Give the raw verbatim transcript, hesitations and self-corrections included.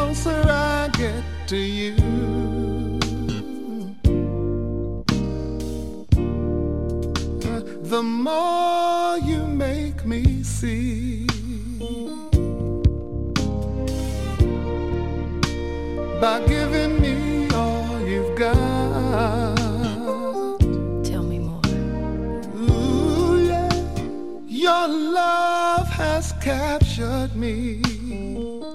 closer I get to you, the more you make me see. By giving me all you've got. Tell me more. Ooh, yeah. Your love has captured me.